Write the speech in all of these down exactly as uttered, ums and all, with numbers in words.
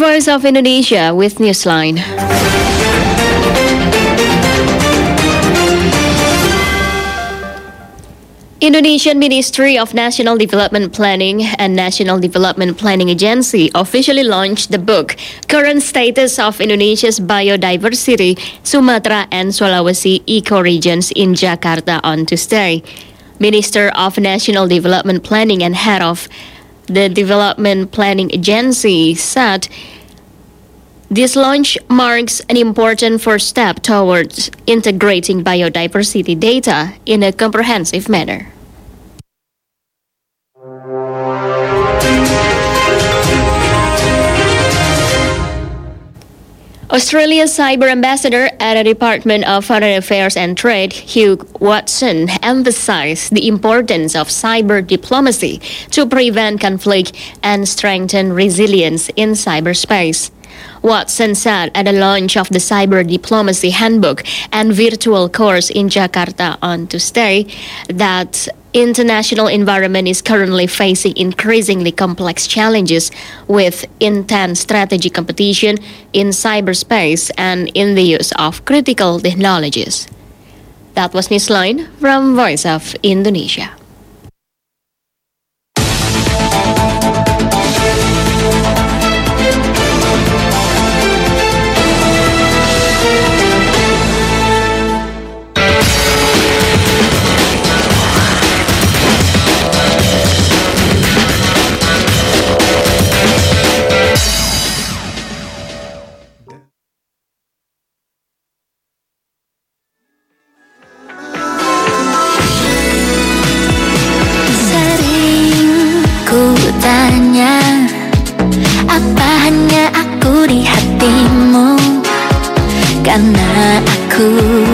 Voice of Indonesia with Newsline. Indonesian Ministry of National Development Planning and National Development Planning Agency officially launched the book Current Status of Indonesia's Biodiversity, Sumatra and Sulawesi Ecoregions in Jakarta on Tuesday. Minister of National Development Planning and head of the Development Planning Agency said this launch marks an important first step towards integrating biodiversity data in a comprehensive manner. Australia's Cyber Ambassador at the Department of Foreign Affairs and Trade, Hugh Watson, emphasized the importance of cyber diplomacy to prevent conflict and strengthen resilience in cyberspace. Watson said at the launch of the Cyber Diplomacy Handbook and virtual course in Jakarta on Tuesday that international environment is currently facing increasingly complex challenges with intense strategic competition in cyberspace and in the use of critical technologies. That was Newsline from Voice of Indonesia. Karena aku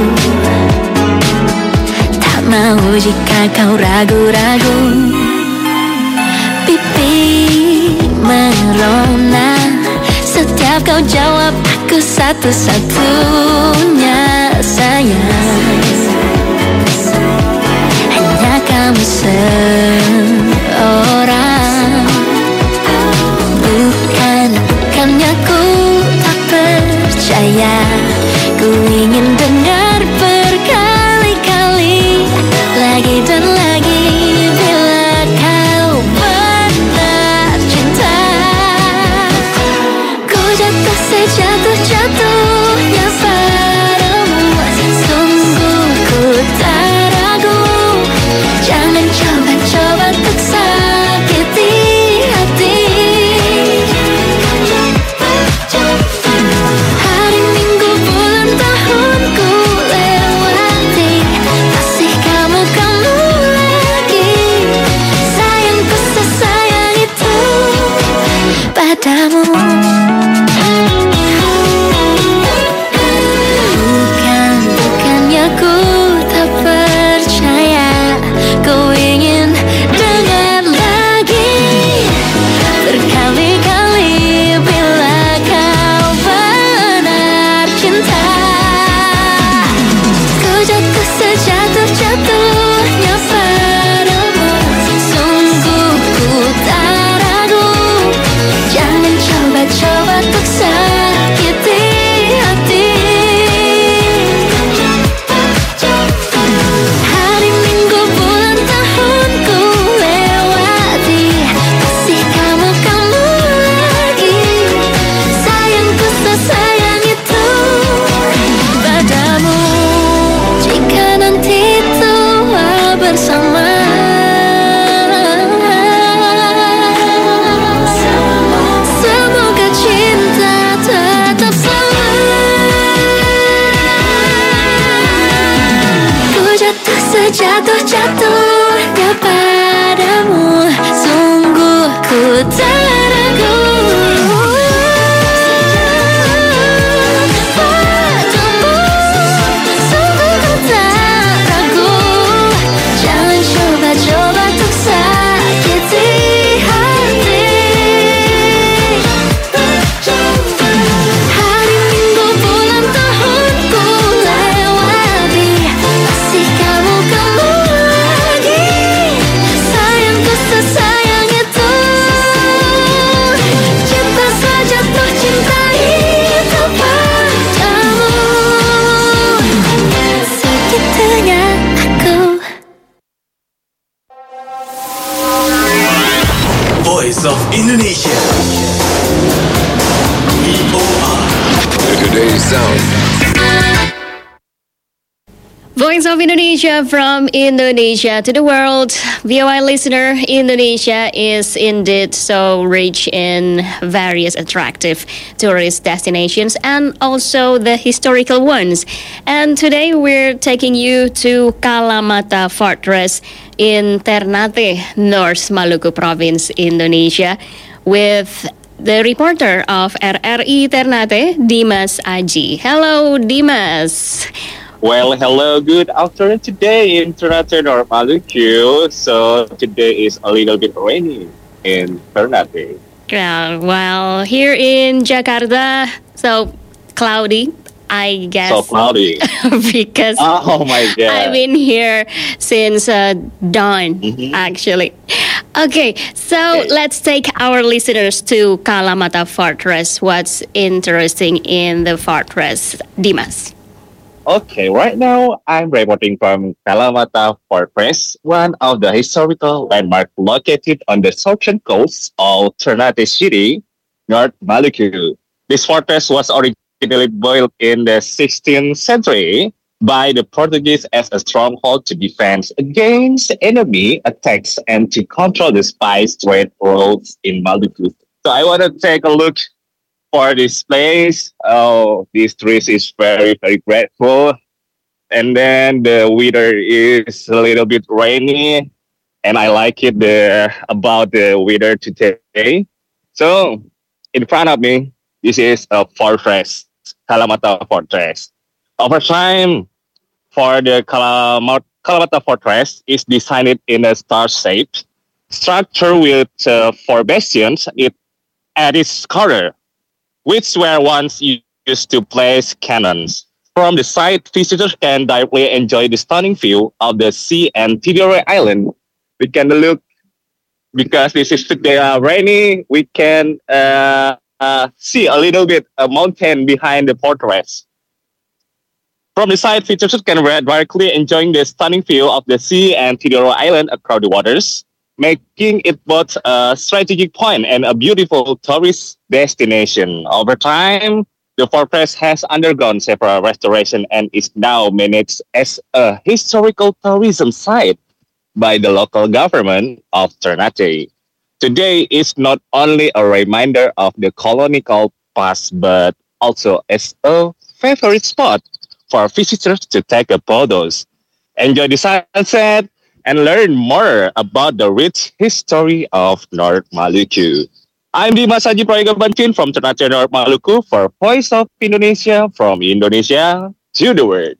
tak mau jika kau ragu-ragu. Pipi merona setiap kau jawab aku satu-satunya sayang. Hanya kamu seorang. Bukan, bukannya ku tak percaya. Ku ingin dengar berkali-kali, lagi dan lagi, bila kau benar cinta. Ku jatuh sejatuh-jatuhnya padamu, sungguh ku tak ragu. Jangan coba-coba untuk sakiti hati. Padamu. Bukan, bukannya ku tak percaya. Ku ingin dengar lagi berkali-kali bila kau benar cinta. Ku jatuh sejatuh-jatuhnya padamu, sungguh ku tak ragu. Jangan coba-coba untuk sakiti hati. Hari minggu bulan tahunku lewati, kasih kamu kamu lagi. Sayangku sesayang itu padamu. Jika nanti tua bersama, jatuh-jatuhnya padamu, sungguh ku tak ragu. Padamu, sungguh ku tak ragu. Jangan coba-coba untuk sakiti hati. Hari minggu bulan tahunku lewati, kasih kamu kamu lagi. Sayangku sesayang itu Zone. Voice of Indonesia from Indonesia to the world. V O I listener, Indonesia is indeed so rich in various attractive tourist destinations and also the historical ones. And today we're taking you to Kalamata Fortress in Ternate, North Maluku Province, Indonesia, with the reporter of R R I Ternate, Dimas Aji. Hello, Dimas. Well, hello, good afternoon today in Ternate, North Maluku. So today is a little bit rainy in Ternate. Yeah, well, here in Jakarta, so cloudy, I guess. So cloudy. Because Oh my God. I've been here since uh, dawn, Mhm. actually. Okay, so Okay. let's take our listeners to Kalamata Fortress. What's interesting in the fortress, Dimas? Okay, right now I'm reporting from Kalamata Fortress, one of the historical landmarks located on the southern coast of Ternate City, North Maluku. This fortress was originally built in the sixteenth century by the Portuguese as a stronghold to defend against enemy attacks and to control the spice trade routes in Maluku. So I want to take a look for this place. Oh, this trees is very, very grateful. And then the weather is a little bit rainy, and I like it the, about the weather today. So in front of me, this is a fortress, Kalamata Fortress. Over time, for the Kalamata, Kalamata Fortress is designed in a star-shaped structure with uh, four bastions it, at its corner, which were once used to place cannons. From the side, visitors can directly enjoy the stunning view of the sea and Tidore Island. We can look, because this is today uh, rainy, we can uh, uh, see a little bit a mountain behind the fortress. From the side, visitors can re- directly enjoy the stunning view of the sea and Tidore Island across the waters, making it both a strategic point and a beautiful tourist destination. Over time, the fortress has undergone several restorations and is now managed as a historical tourism site by the local government of Ternate. Today is not only a reminder of the colonial past, but also as a favorite spot for visitors to take a photos, enjoy the sunset, and learn more about the rich history of North Maluku. I'm Dimas Haji Prayoga Bancin from Ternate, North Maluku for Voice of Indonesia from Indonesia to the world.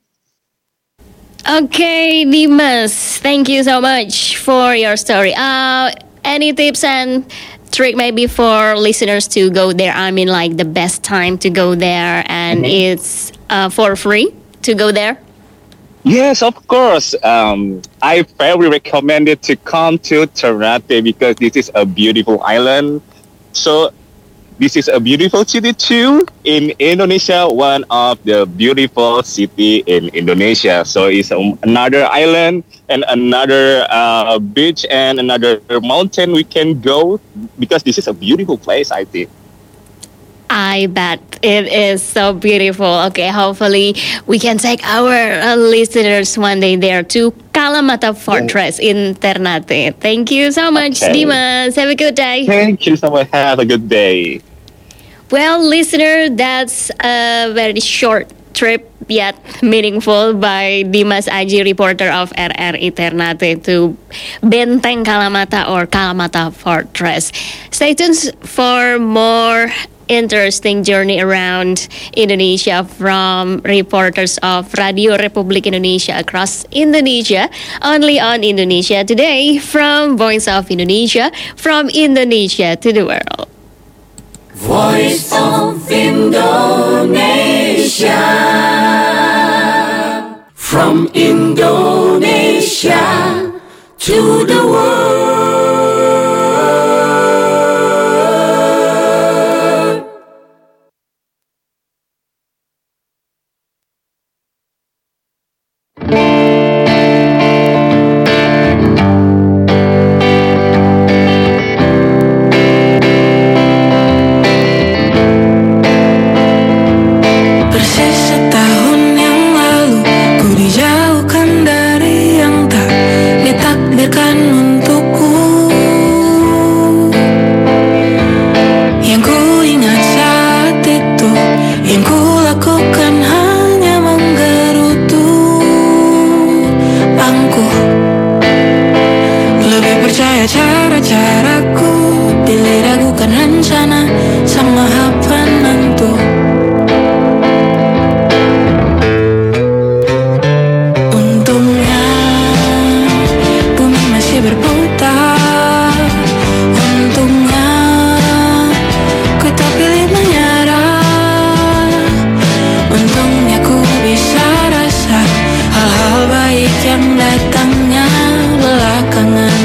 Okay, Dimas, thank you so much for your story. Uh, any tips and trick maybe for listeners to go there? I mean, like the best time to go there, and Mhm. it's uh, for free to go there. Yes, of course. Um, I very recommend it to come to Ternate because this is a beautiful island. So this is a beautiful city too in Indonesia, one of the beautiful city in Indonesia. So it's um, another island and another uh, beach and another mountain we can go because this is a beautiful place, I think. I bet it is so beautiful. Okay, hopefully we can take our uh, listeners one day there to Kalamata Fortress in Ternate. Thank you so much, Okay. Dimas. Have a good day. Thank you so much. Have a good day. Well, listener, that's a very short trip yet meaningful by Dimas Aji, reporter of R R I Ternate, to Benteng Kalamata or Kalamata Fortress. Stay tuned for more interesting journey around Indonesia from reporters of Radio Republik Indonesia across Indonesia, only on Indonesia Today from Voice of Indonesia, from Indonesia to the world. Voice of Indonesia. From Indonesia to the world. Masih setahun yang lalu ku dijauhkan dari yang tak ditakdirkan untukku. Yang ku ingat saat itu, yang ku lakukan hanya menggerutu pangku. Lebih percaya cara-caraku, pilih ragukan rencana sama apa nantu. Untungnya bumi masih berputar. Untungnya ku tak pilih menyerah. Untungnya ku bisa rasa hal-hal baik yang datangnya belakangan.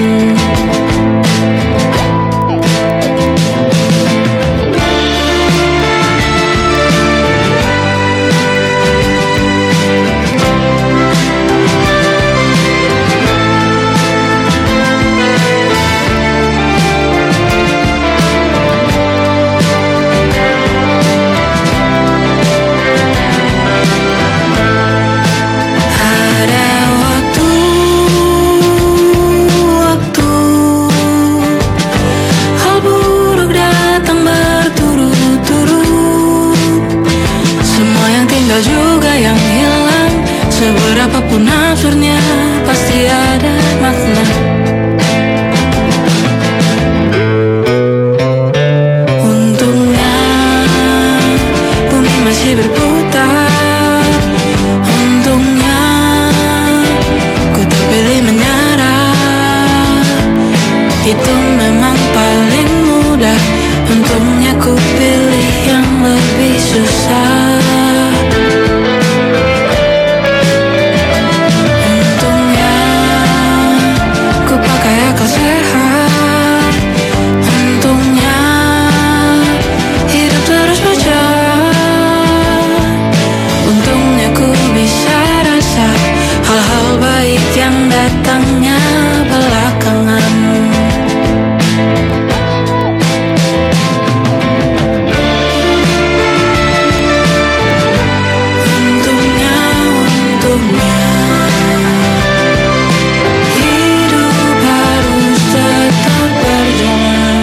Seberapapun absurdnya pasti ada makna. Untungnya bumi masih berputar. Untungnya ku tak pilih menyerah. Itu memang paling mudah. Untungnya ku pilih yang lebih susah. Datangnya belakangan. Untungnya, untungnya hidup harus tetap berjalan.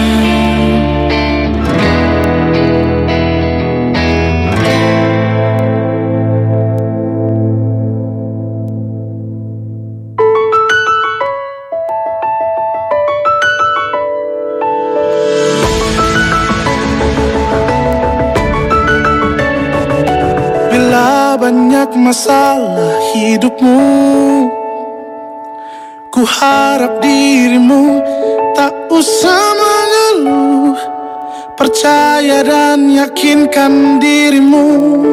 Banyak masalah hidupmu, ku harap dirimu tak usah mengeluh. Percaya dan yakinkan dirimu,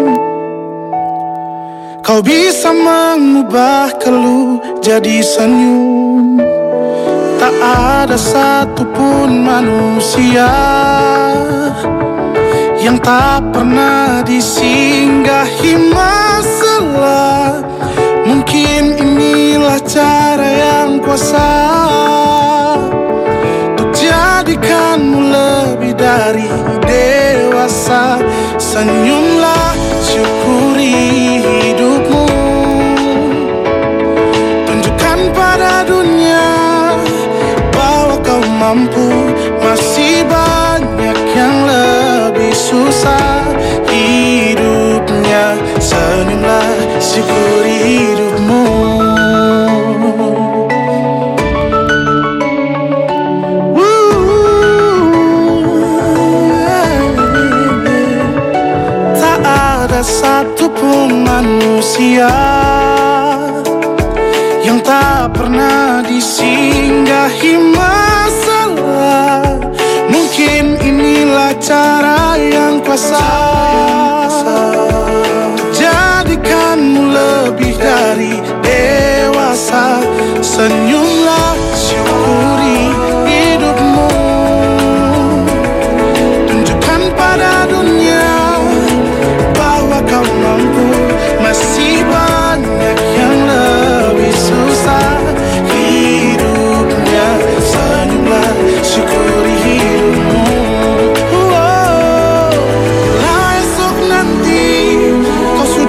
kau bisa mengubah keluh jadi senyum. Tak ada satupun manusia yang tak pernah disinggahi masalah. Mungkin inilah cara yang kuasa untuk jadikanmu lebih dari dewasa. Senyumlah, syukuri hidupmu. Tunjukkan pada dunia bahwa kau mampu. Masih banyak yang lebih susah hidupnya. Senyumlah, syukuri hidupmu. Tak ada satupun manusia yang tak pernah disinggahi masalah. Mungkin inilah cara yang kuasa jadikanmu lebih dari dewasa. Senyumlah, syukuri hidupmu. Tunjukkan pada dunia bahwa kau mampu. Masih banyak yang lebih susah hidupnya. Senyumlah, syukuri hidupmu. Oh, lah esok nanti kau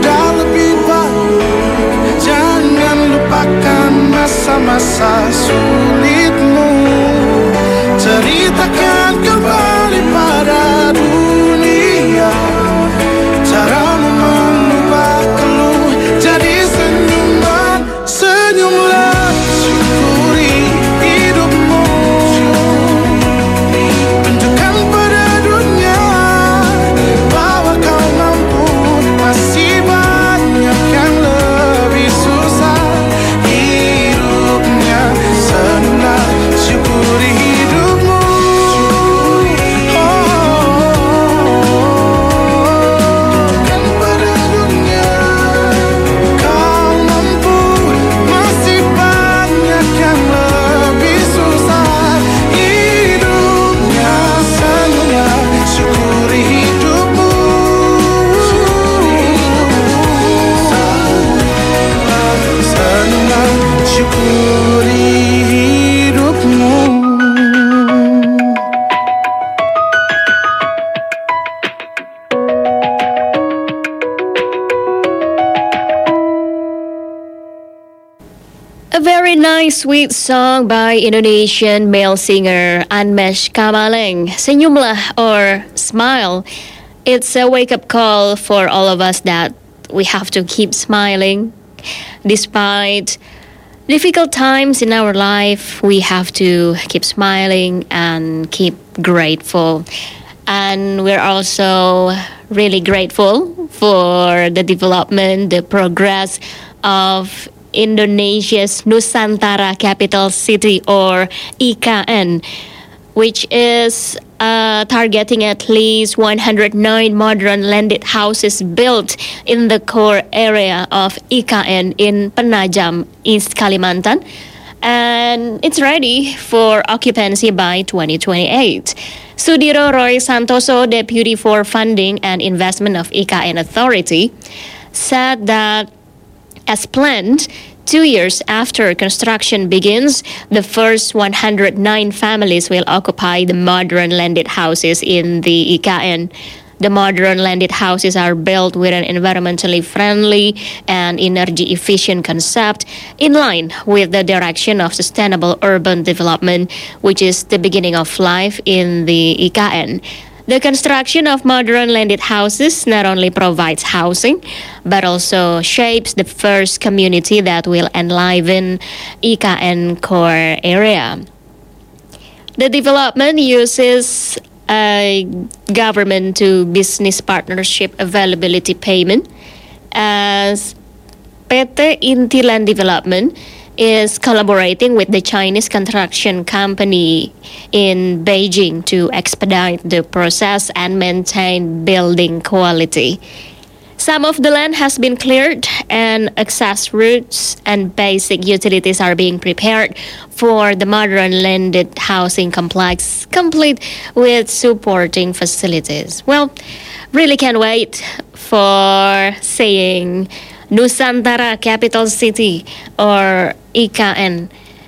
Very nice, sweet song by Indonesian male singer Anmesh Kamaleng. Senyumlah or smile. It's a wake-up call for all of us that we have to keep smiling. Despite difficult times in our life, we have to keep smiling and keep grateful. And we're also really grateful for the development, the progress of Indonesia's Nusantara Capital City, or I K N, which is uh, targeting at least one hundred nine modern landed houses built in the core area of I K N in Penajam, East Kalimantan. And it's ready for occupancy by twenty twenty-eight. Sudiro Roy Santoso, Deputy for Funding and Investment of I K N Authority, said that as planned, two years after construction begins, the first one hundred nine families will occupy the modern landed houses in the I K N. The modern landed houses are built with an environmentally friendly and energy efficient concept in line with the direction of sustainable urban development, which is the beginning of life in the I K N. The construction of modern landed houses not only provides housing, but also shapes the first community that will enliven I K N core area. The development uses a government to business partnership availability payment, as P T Intiland Development is collaborating with the Chinese construction company in Beijing to expedite the process and maintain building quality. Some of the land has been cleared and access routes and basic utilities are being prepared for the modern landed housing complex, complete with supporting facilities. Well, really can't wait for seeing Nusantara Capital City, or I K N,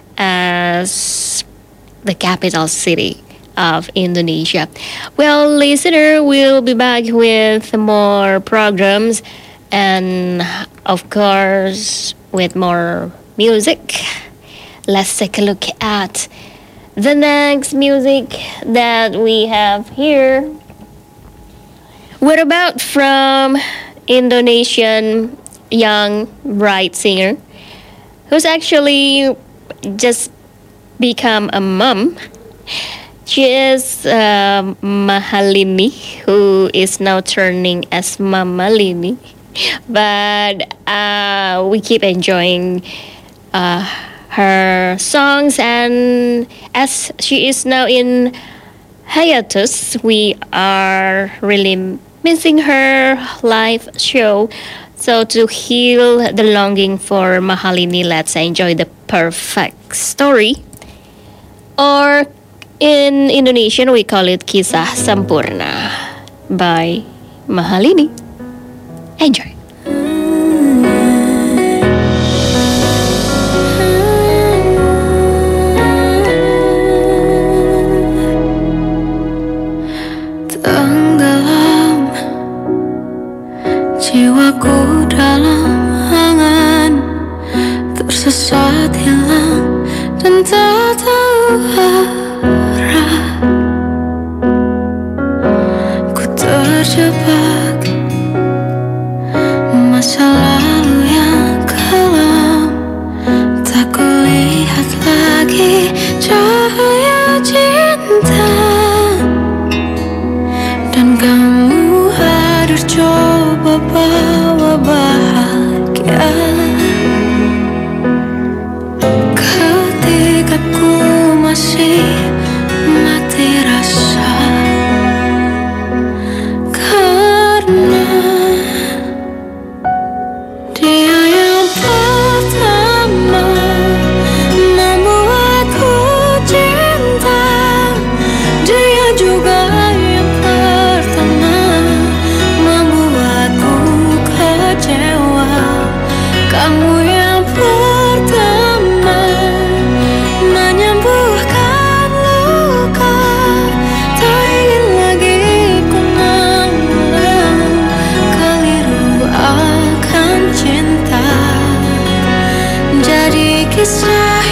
as the capital city of Indonesia. Well, listener, we'll be back with more programs and, of course, with more music. Let's take a look at the next music that we have here. What about from Indonesian young bright singer who's actually just become a mom? She is uh, Mahalini, who is now turning as Mama Lini. But uh, we keep enjoying uh, her songs, and as she is now in hiatus, we are really missing her live show. So to heal the longing for Mahalini, let's enjoy the perfect story. Or in Indonesian, we call it Kisah Sampurna by Mahalini. Enjoy. Tenggelam jiwaku dalam angan, tersesat hilang dan tak tahu arah. Ku terjebak masa lalu yang kelam, tak kulihat lagi cahaya cinta. Dan kamu hadir coba bawa bahagia ketika ku masih mati rasa, karena dia yang pertama membuatku cinta. Dia juga yang pertama membuatku kecewa. Kamu yang pertama menyembuhkan luka. Tak ingin lagi ku mengulang keliru akan cinta. Jadi kisah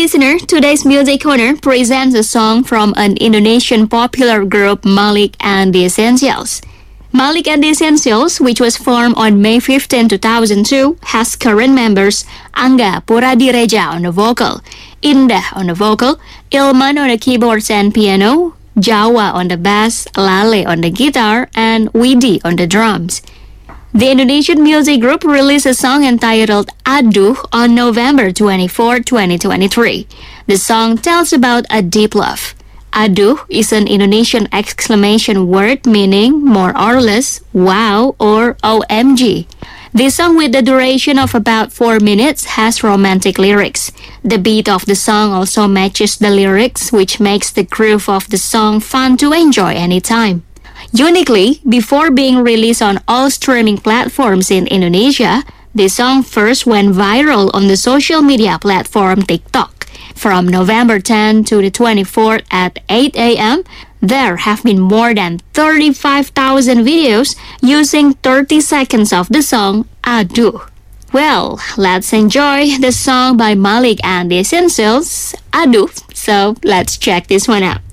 listener, today's Music Corner presents a song from an Indonesian popular group, Malik and the Essentials. Malik and the Essentials, which was formed on May fifteenth, two thousand two, has current members Angga Puradireja on the vocal, Indah on the vocal, Ilman on the keyboards and piano, Jawa on the bass, Lale on the guitar, and Widi on the drums. The Indonesian music group released a song entitled Aduh on November twenty-fourth, twenty twenty-three. The song tells about a deep love. Aduh is an Indonesian exclamation word meaning more or less wow or O M G. This song, with the duration of about four minutes, has romantic lyrics. The beat of the song also matches the lyrics, which makes the groove of the song fun to enjoy anytime. Uniquely, before being released on all streaming platforms in Indonesia, the song first went viral on the social media platform TikTok. From November tenth to the twenty-fourth at eight a.m., there have been more than thirty-five thousand videos using thirty seconds of the song Aduh. Well, let's enjoy the song by Malik and the Essentials, Aduh. So let's check this one out.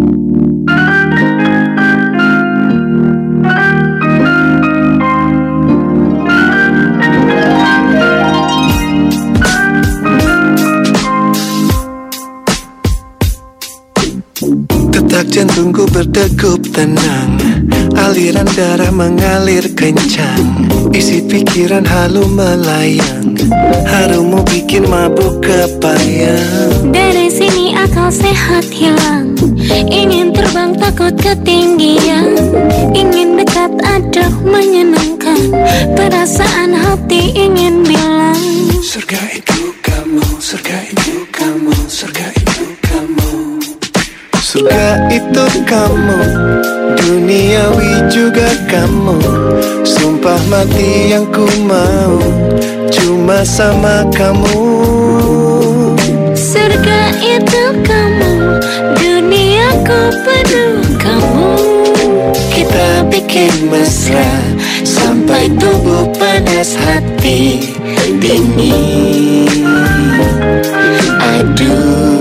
Detak jantungku berdegup tenang, aliran darah mengalir kencang, isi pikiran halu melayang, harumu bikin mabuk kepayang. Dari sini akal sehat hilang, ingin terbang takut ketinggian, ingin dekat aduh menyenangkan, perasaan hati ingin bilang, surga itu kamu, surga itu kamu, surga itu kamu. Surga itu kamu, duniawi juga kamu, sumpah mati yang ku mau, cuma sama kamu. Surga itu kamu, duniaku penuh kamu. Kita bikin mesra, sampai tubuh panas hati dingin. Aduh,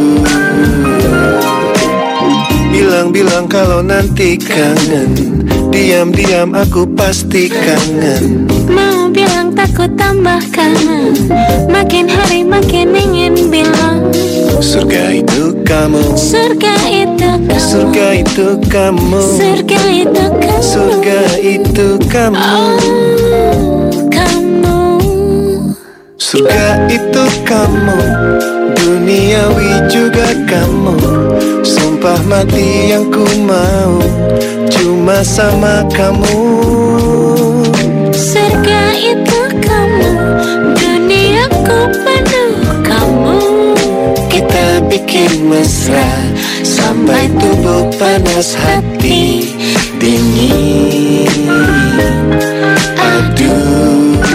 bilang-bilang kalau nanti kangen, diam-diam aku pasti kangen. Mau bilang takut tambah kangen, makin hari makin ingin bilang, surga itu kamu, surga itu kamu, surga itu kamu, surga itu kamu, surga itu kamu. Oh, kamu. Surga itu kamu, duniawi juga kamu, sumpah mati yang ku mau, cuma sama kamu. Surga itu kamu, duniaku penuh kamu. Kita bikin mesra, sampai tubuh panas hati dingin. Aduh,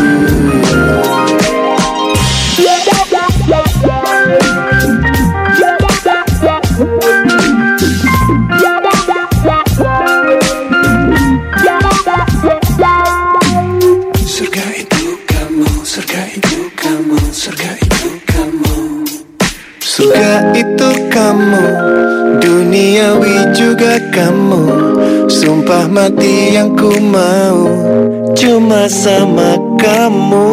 surga itu kamu, duniawi juga kamu, sumpah mati yang ku mau, cuma sama kamu.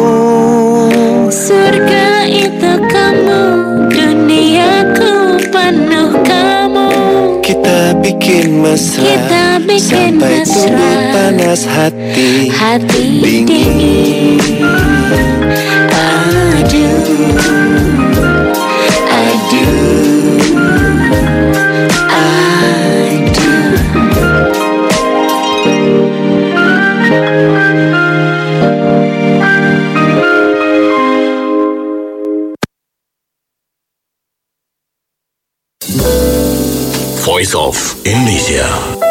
Surga itu kamu, duniaku penuh kamu. Kita bikin mesra, Kita bikin sampai mesra, tubuh panas hati, hati dingin. dingin. Aduh, Voice of Indonesia.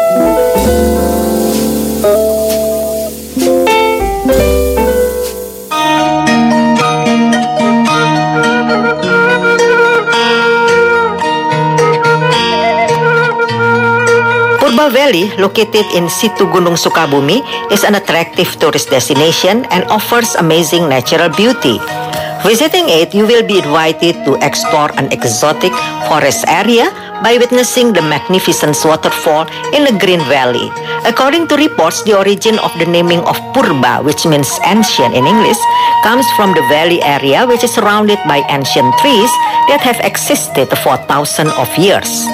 Purba Valley, located in Situ Gunung Sukabumi, is an attractive tourist destination and offers amazing natural beauty. Visiting it, you will be invited to explore an exotic forest area by witnessing the magnificent waterfall in a green valley. According to reports, the origin of the naming of Purba, which means ancient in English, comes from the valley area which is surrounded by ancient trees that have existed for thousands of years.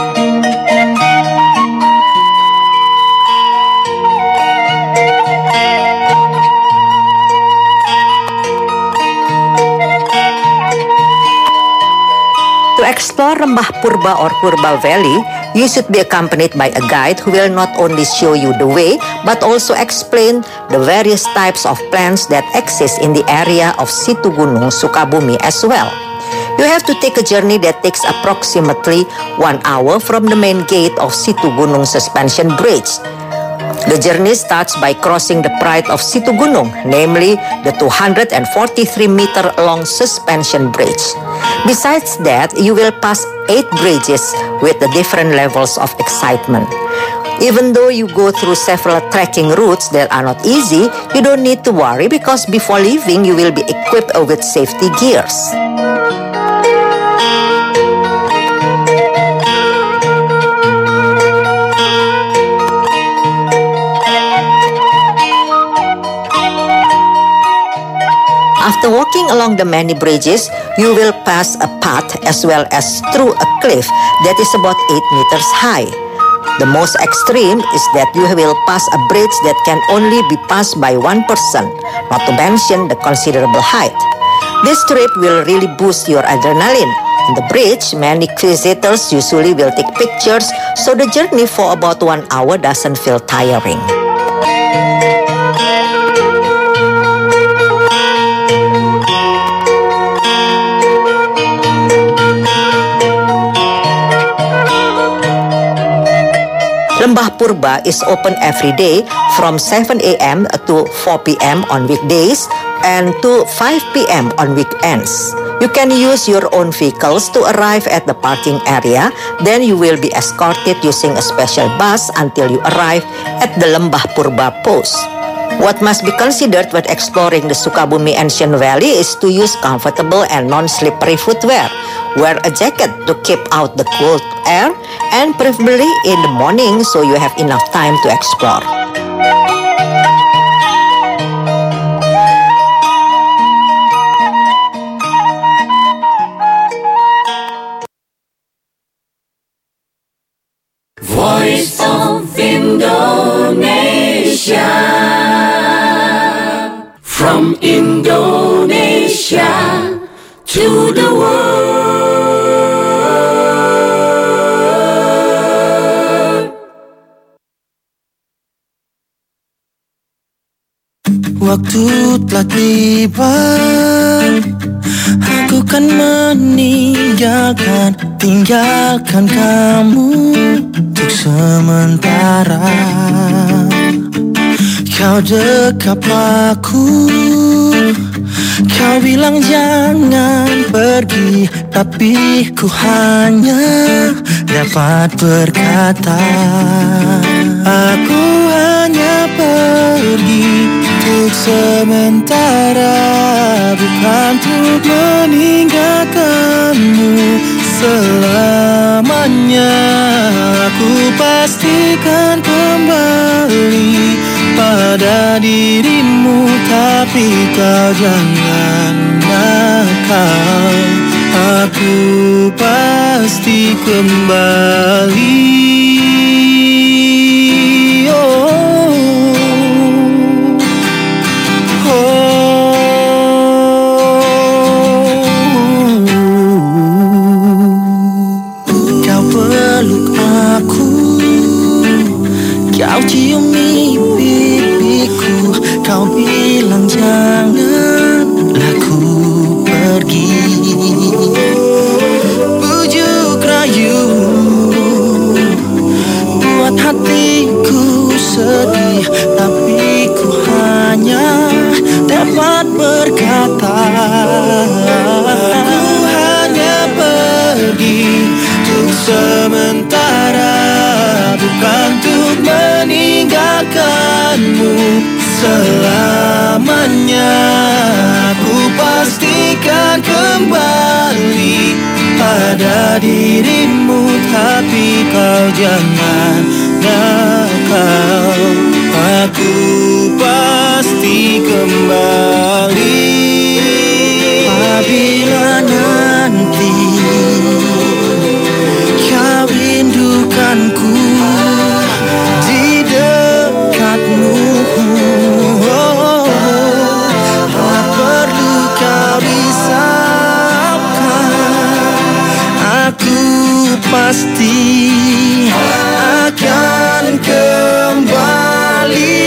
To explore Lembah Purba or Purba Valley, you should be accompanied by a guide who will not only show you the way, but also explain the various types of plants that exist in the area of Situgunung, Sukabumi as well. You have to take a journey that takes approximately one hour from the main gate of Situgunung Suspension Bridge. The journey starts by crossing the Pride of Situgunung, namely the two hundred forty-three meter long suspension bridge. Besides that, you will pass eight bridges with the different levels of excitement. Even though you go through several trekking routes that are not easy, you don't need to worry because before leaving, you will be equipped with safety gears. After walking along the many bridges, you will pass a path as well as through a cliff that is about eight meters high. The most extreme is that you will pass a bridge that can only be passed by one person, not to mention the considerable height. This trip will really boost your adrenaline. On the bridge, many visitors usually will take pictures, so the journey for about one hour doesn't feel tiring. Lembah Purba is open every day from seven a.m. to four p.m. on weekdays and to five p.m. on weekends. You can use your own vehicles to arrive at the parking area. Then you will be escorted using a special bus until you arrive at the Lembah Purba post. What must be considered when exploring the Sukabumi Ancient Valley is to use comfortable and non-slippery footwear. Wear a jacket to keep out the cold air, and preferably in the morning so you have enough time to explore. Voice of Indonesia. From Indonesia to the world. Waktu telah tiba, aku kan meninggalkan, tinggalkan kamu untuk sementara. Kau dekap aku, kau bilang jangan pergi, tapi ku hanya dapat berkata, aku hanya pergi untuk sementara, bukan untuk meninggalkanmu selamanya. Aku pastikan kembali pada dirimu, tapi kau jangan nakal. Aku pasti kembali. Oh, oh. Kau peluk aku, kau ciumi pipiku, kau bilang janganlah ku pergi. Bujuk rayu buat hatiku sedih, tapi ku hanya dapat berkata, aku hanya pergi untuk sementara, bukan untuk meninggalkanmu selamanya. Aku pastikan kembali pada dirimu, tapi kau jangan nakal. Aku pasti kembali apabila nanti kau rindukanku di dekatmu. Oh, tak perlu kau risaukan, aku pasti akan kembali.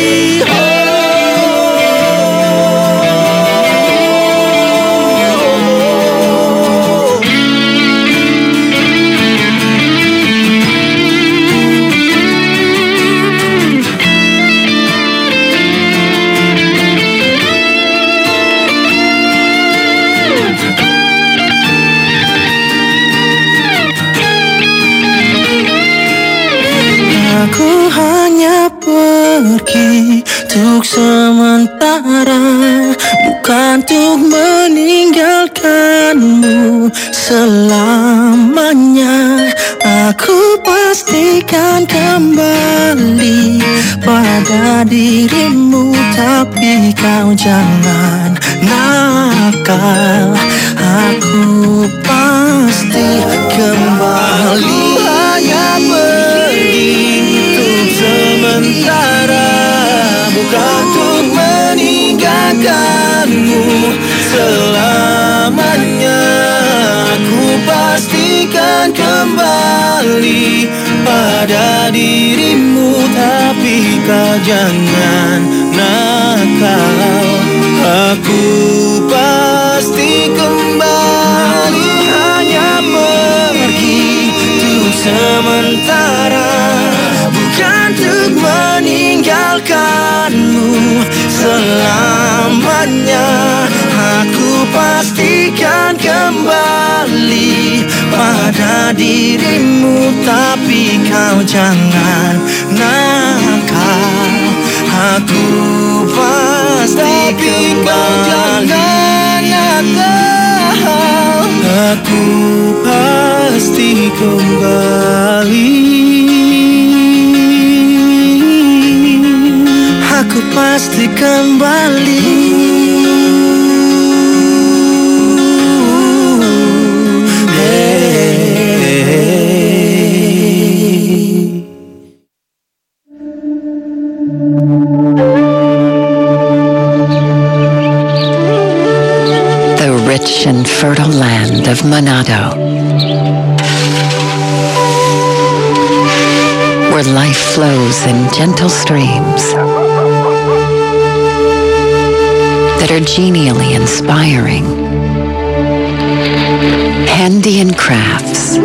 Aku hanya pergi untuk sementara, bukan untuk meninggalkanmu selamanya. Aku pastikan kembali pada dirimu, tapi kau jangan nakal. Aku pasti kembali. Hanya pergi untuk sementara, bukan untuk meninggalkanmu selamanya. Aku pastikan kembali pada dirimu, tapi kau jangan nakal. Aku pasti kembali. Hanya pergi untuk sementara, bukan untuk meninggalkanmu selamanya. Aku pastikan kembali pada dirimu, tapi kau jangan nakal. Aku pasti kembali. Aku pasti kembali. Aku pasti kembali. The rich and fertile land of Manado, where life flows in gentle streams that are genially inspiring. Andean crafts,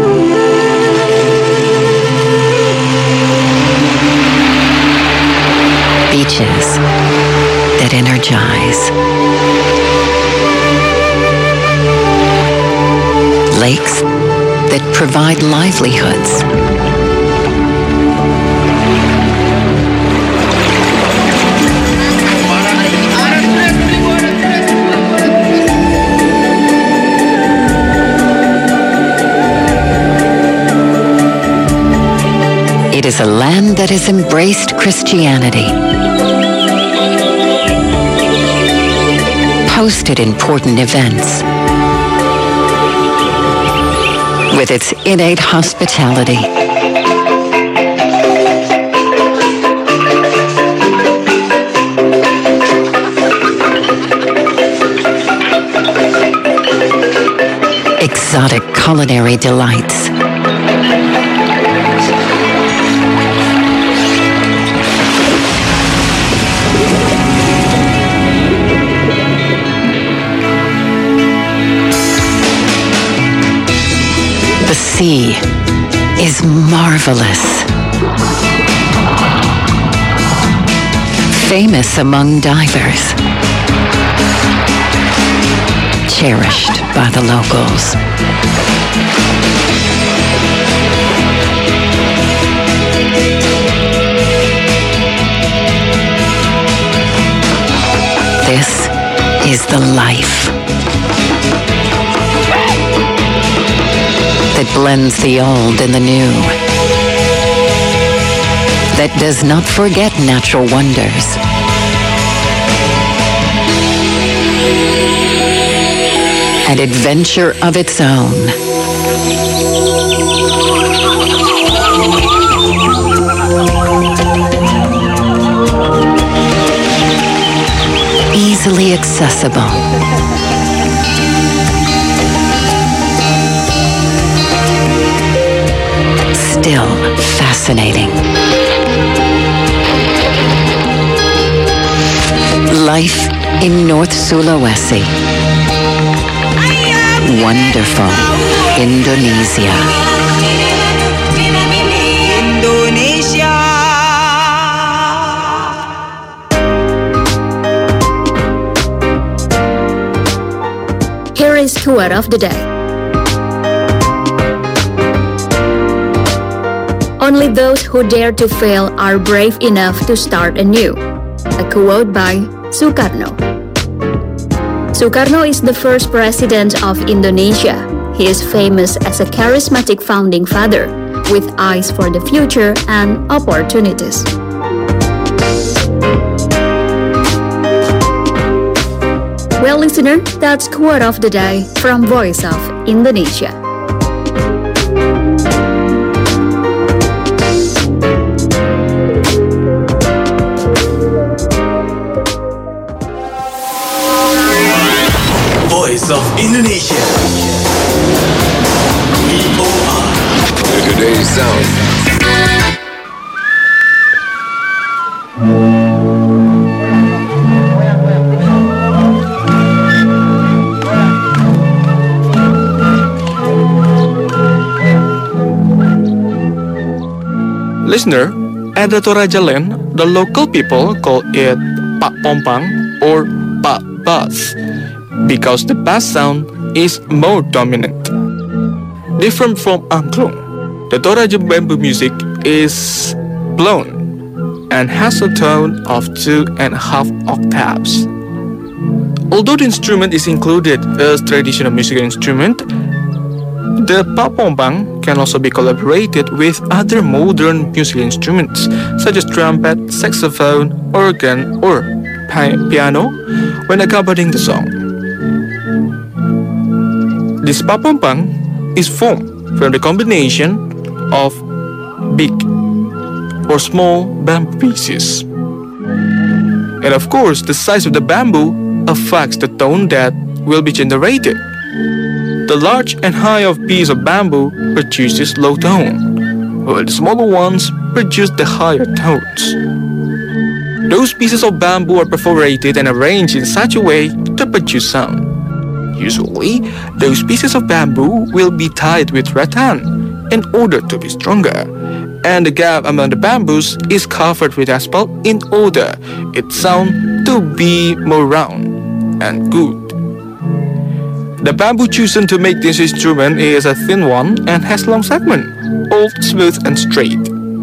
beaches that energize, lakes that provide livelihoods, it is a land that has embraced Christianity, hosted important events with its innate hospitality, exotic culinary delights, the sea is marvelous, famous among divers, cherished by the locals. This is the life that blends the old and the new, that does not forget natural wonders, an adventure of its own. Easily accessible. Still fascinating. Life in North Sulawesi. Wonderful Indonesia. Indonesia. Here is quote of the day. Only those who dare to fail are brave enough to start anew. A quote by Sukarno. Sukarno is the first president of Indonesia. He is famous as a charismatic founding father with eyes for the future and opportunities. Well, listener, that's quote of the day from Voice of Indonesia. Voice of Indonesia. V O R. Today's sound. Listener, at the Toraja land, the local people call it Pak Pompang or Pak Bass because the bass sound is more dominant. Different from angklung, the Toraja bamboo music is blown and has a tone of two and a half octaves. Although the instrument is included as traditional musical instrument, the Pak Pompang can also be collaborated with other modern musical instruments such as trumpet, saxophone, organ, or pi- piano when accompanying the song. This Pak Pompang is formed from the combination of big or small bamboo pieces. And of course, the size of the bamboo affects the tone that will be generated. The large and high of piece of bamboo produces low tone, while the smaller ones produce the higher tones. Those pieces of bamboo are perforated and arranged in such a way to produce sound. Usually, those pieces of bamboo will be tied with rattan in order to be stronger, and the gap among the bamboos is covered with asphalt in order its sound to be more round and good. The bamboo chosen to make this instrument is a thin one and has long segment, all smooth and straight.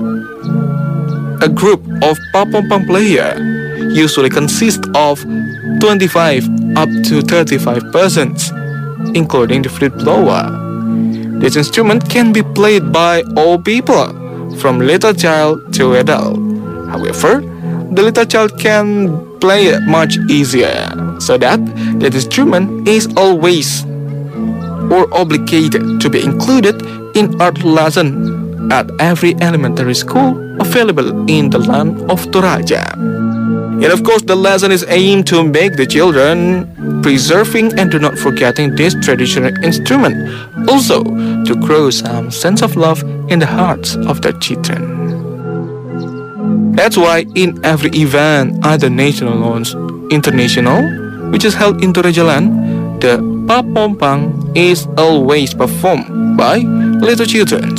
A group of Pak Pompang player usually consists of twenty-five up to thirty-five persons, including the flute blower. This instrument can be played by all people, from little child to adult. However, the little child can play it much easier, so that the instrument is always or obligated to be included in art lesson at every elementary school available in the land of Toraja. And of course, the lesson is aimed to make the children preserving and do not forgetting this traditional instrument, also to grow some sense of love in the hearts of the children. That's why in every event, either national or international, which is held in Toraja land, the Pak Pompang is always performed by little children.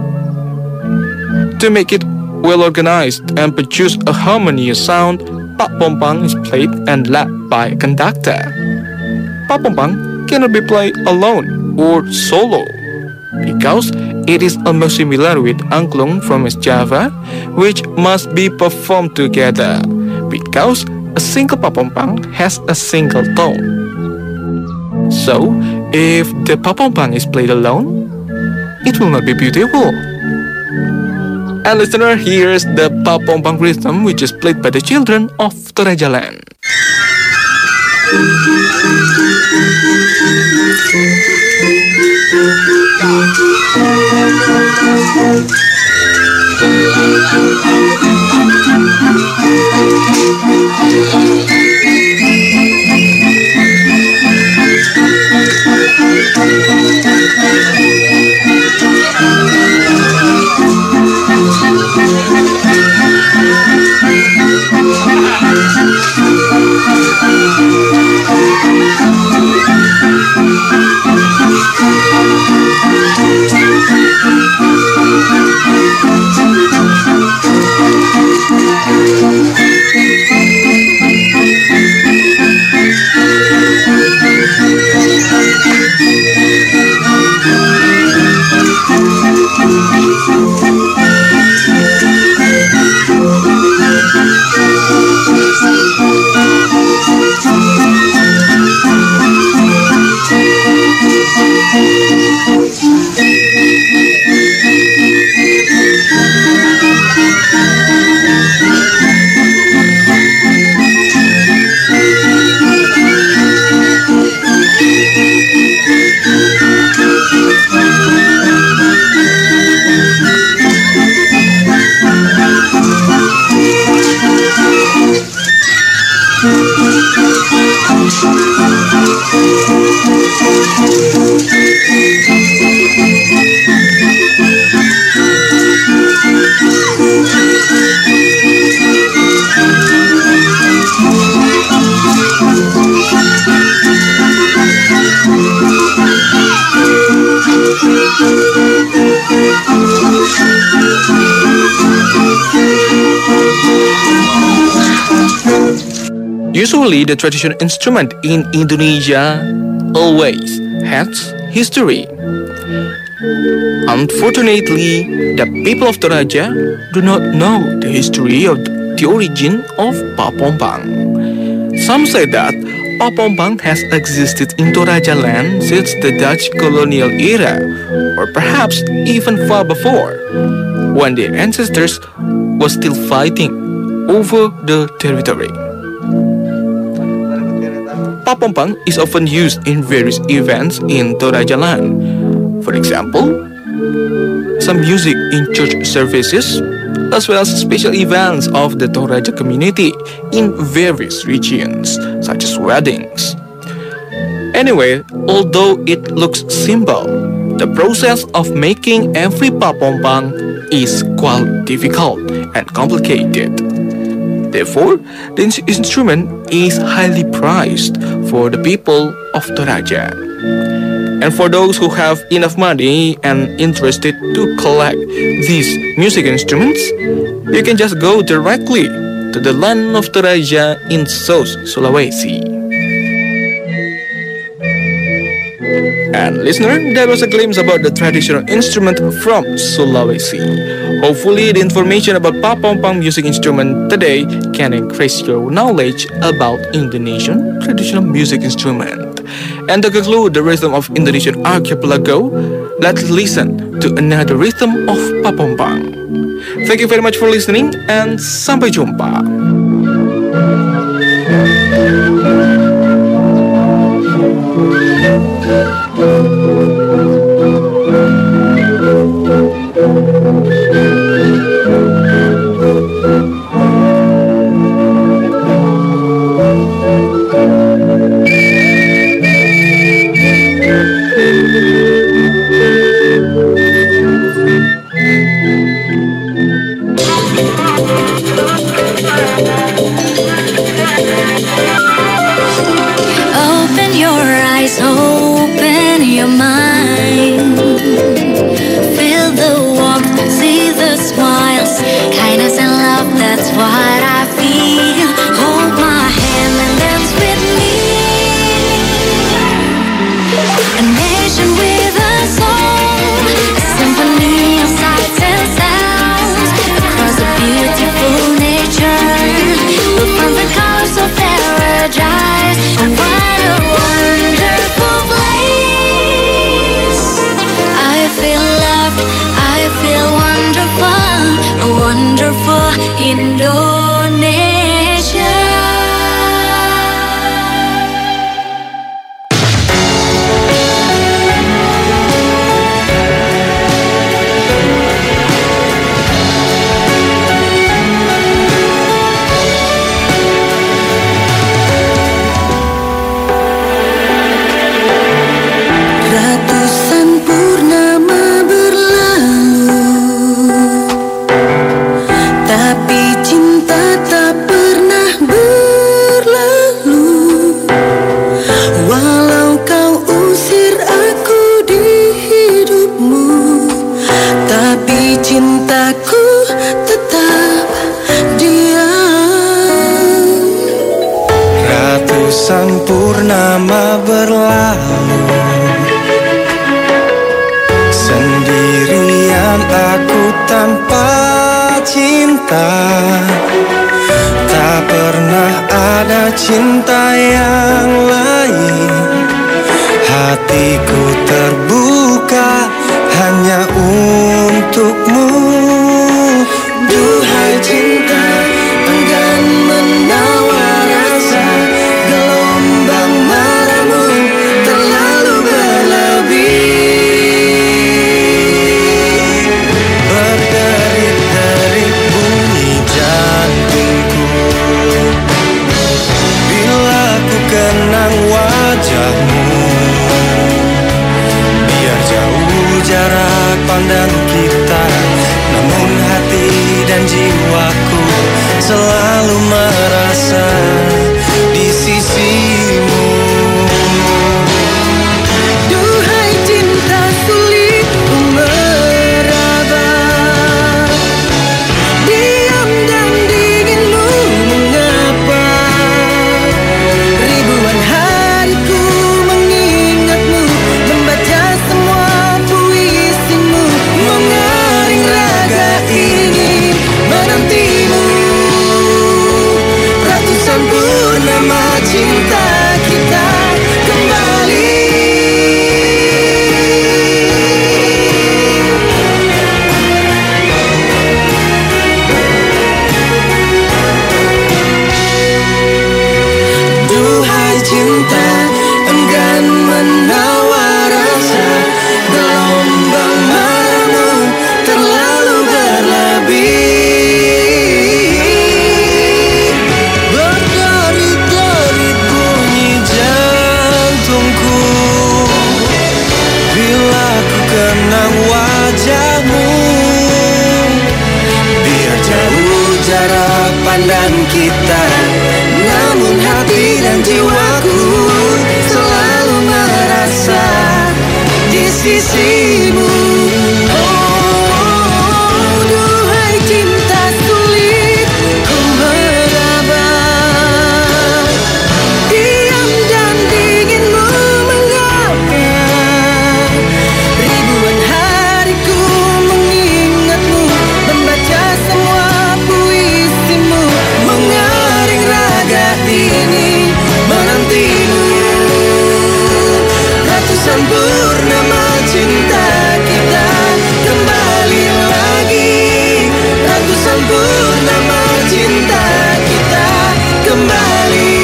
To make it well organized and produce a harmonious sound, Pak Pompang is played and led by a conductor. Pak Pompang cannot be played alone or solo, because it is almost similar with angklung from West Java, which must be performed together, because a single Pak Pompang has a single tone. So, if the Pak Pompang is played alone, it will not be beautiful. And listener, here's the Papompang rhythm which is played by the children of Toraja land. Usually, the traditional instrument in Indonesia always has history. Unfortunately, the people of Toraja do not know the history of the origin of Papompang. Some say that Papompang has existed in Toraja land since the Dutch colonial era, or perhaps even far before, when their ancestors were still fighting over the territory. Papompang is often used in various events in Toraja land. For example, some music in church services, as well as special events of the Toraja community in various regions, such as weddings. Anyway, although it looks simple, the process of making every Papompang is quite difficult and complicated. Therefore, the instrument is highly prized for the people of Toraja. And for those who have enough money and interested to collect these music instruments, you can just go directly to the land of Toraja in South Sulawesi. And listener, that was a glimpse about the traditional instrument from Sulawesi. Hopefully, the information about Papompang music instrument today can increase your knowledge about Indonesian traditional music instrument. And to conclude the rhythm of Indonesian archipelago, let's listen to another rhythm of Papompang. Thank you very much for listening, and sampai jumpa. cinta tak pernah berlalu. Walau kau usir aku di hidupmu, tapi cintaku tetap diam. Ratusan purnama berlalu, sendirian aku tanpa cinta. Tak pernah ada cinta yang lain. Hatiku terbuka hanya untukmu. Duhai cinta, enggan menawar rasa. Gelombang marahmu terlalu berlebih. Berderit-derit bunyi jantungku bila ku kenang wajahmu. Biar jauh jarak pandang kita, namun hati dan jiwaku selalu merasa di sisimu. Duhai cinta, sulit ku meraba. Diam dan dinginmu mengapa? Ribuan hariku mengingatmu, membaca semua puisimu, mengaring raga ini menantimu. Ratusan purnama cinta kita kembali. Duhai cinta, enggan menawar rasa. Gelombang marahmu terlalu berlebih. Berderit-derit bunyi jantungku bila ku kenang wajahmu. Biar jauh jarak pandang kita, namun hati dan jiwaku selalu merasa di sisimu. Oh, duhai cinta, sulit ku meraba. Diam dan dinginmu mengapa? Ribuan hariku mengingatmu, membaca semua puisimu, mengaring raga ini menantimu. Ratusan purnama cinta kita kembali lagi. Ratusan purnama cinta kita kembali.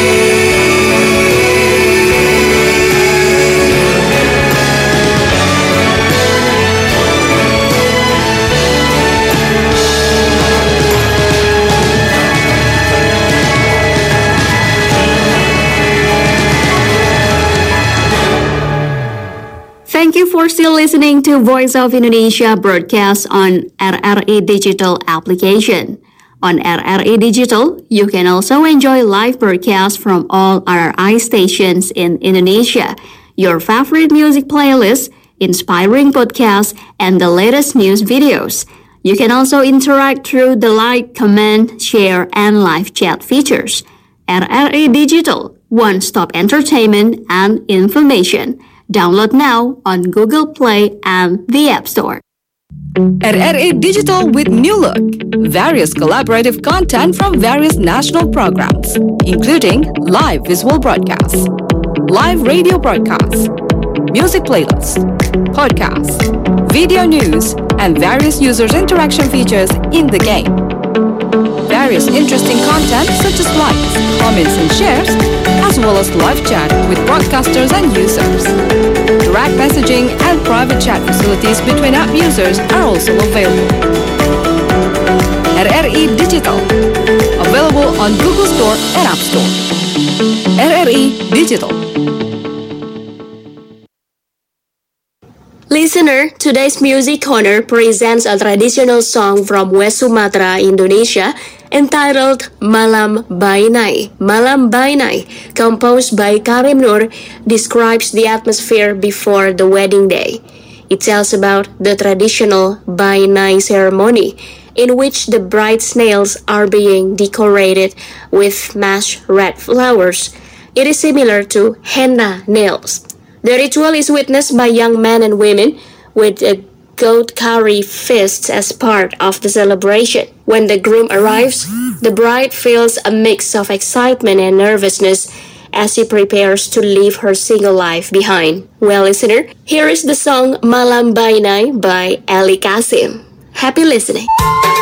Thank you for still listening to Voice of Indonesia broadcast on R R I Digital application. On R R I Digital, you can also enjoy live broadcasts from all R R I stations in Indonesia, your favorite music playlists, inspiring podcasts, and the latest news videos. You can also interact through the like, comment, share, and live chat features. R R I Digital, one-stop entertainment and information. Download now on Google Play and the App Store. R R I Digital with new look. Various collaborative content from various national programs, including live visual broadcasts, live radio broadcasts, music playlists, podcasts, video news, and various users' interaction features in the game. Various interesting content such as likes, comments, and shares, as well as live chat with broadcasters and users. Direct messaging and private chat facilities between app users are also available. R R I Digital, available on Google Store and App Store. R R I Digital. Listen listener, today's Music Corner presents a traditional song from West Sumatra, Indonesia, entitled Malam Bainai. Malam Bainai, composed by Karim Nur, describes the atmosphere before the wedding day. It tells about the traditional Bainai ceremony, in which the bride's nails are being decorated with mashed red flowers. It is similar to henna nails. The ritual is witnessed by young men and women with a goat curry feast as part of the celebration. When the groom arrives, the bride feels a mix of excitement and nervousness as she prepares to leave her single life behind. Well, listener, here is the song Malam Bainai by Ali Kasim. Happy listening.